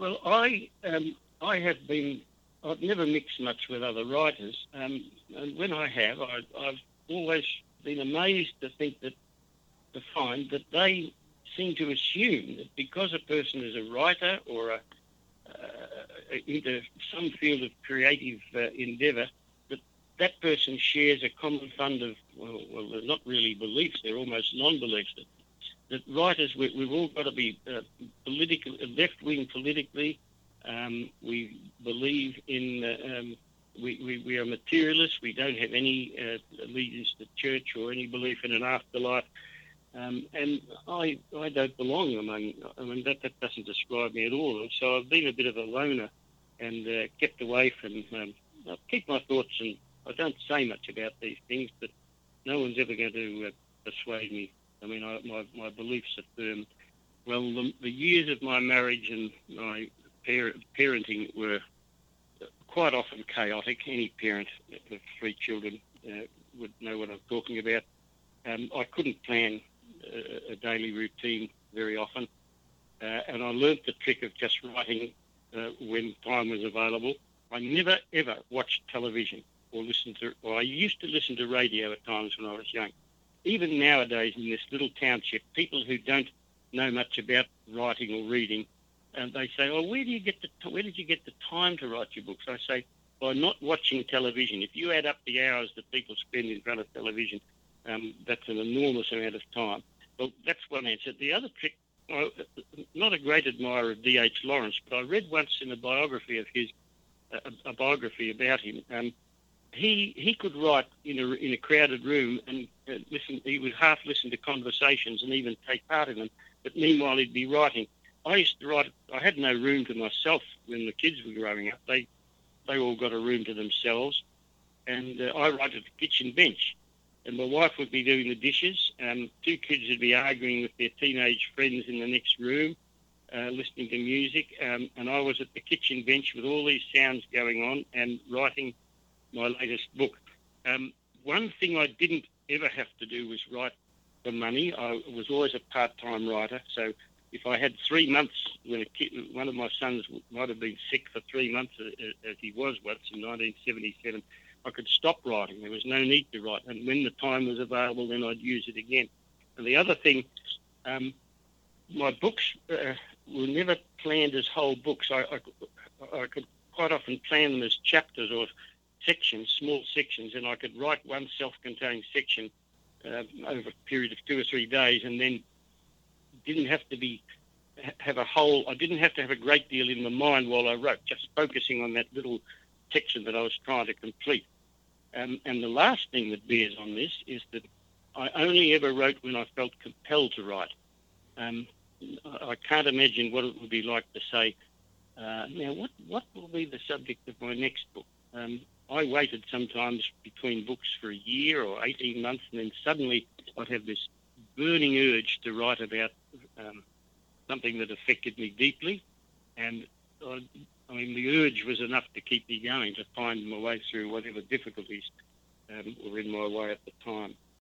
Well, I've never mixed much with other writers, and when I have, I've always been amazed to find that they seem to assume that because a person is a writer or into some field of creative endeavour, that person shares a common fund of, well, they're not really beliefs, they're almost non-beliefs. That writers, we've all got to be left-wing politically. We believe in, we are materialists. We don't have any allegiance to church or any belief in an afterlife. And I don't belong among, that doesn't describe me at all. And so I've been a bit of a loner and kept away from, I keep my thoughts, and I don't say much about these things, but no one's ever going to persuade me. I mean, my beliefs are firm. Well, the years of my marriage and my parenting were quite often chaotic. Any parent of 3 children would know what I'm talking about. I couldn't plan a daily routine very often, and I learnt the trick of just writing when time was available. I never, ever watched television or I used to listen to radio at times when I was young. Even nowadays in this little township, people who don't know much about writing or reading, and they say, "Oh, where did you get the time to write your books?" I say, by not watching television. If you add up the hours that people spend in front of television, that's an enormous amount of time. Well, that's one answer. The other trick, I'm not a great admirer of D.H. Lawrence, but I read once in a biography of his, a biography about him. He could write in a crowded room and listen. He would half listen to conversations and even take part in them. But meanwhile, he'd be writing. I used to write. I had no room to myself when the kids were growing up. They all got a room to themselves, and I write at the kitchen bench. And my wife would be doing the dishes. 2 kids would be arguing with their teenage friends in the next room, listening to music. And I was at the kitchen bench with all these sounds going on and writing my latest book. One thing I didn't ever have to do was write for money. I was always a part-time writer. So if I had 3 months when one of my sons might have been sick for 3 months, as he was once in 1977, I could stop writing. There was no need to write. And when the time was available, then I'd use it again. And the other thing, my books were never planned as whole books. I could quite often plan them as chapters or sections, small sections, and I could write one self-contained section over a period of 2 or 3 days, and then didn't have to have a whole. I didn't have to have a great deal in my mind while I wrote, just focusing on that little section that I was trying to complete. And the last thing that bears on this is that I only ever wrote when I felt compelled to write. I can't imagine what it would be like to say, now what will be the subject of my next book? I waited sometimes between books for a year or 18 months, and then suddenly I'd have this burning urge to write about something that affected me deeply. And the urge was enough to keep me going, to find my way through whatever difficulties were in my way at the time.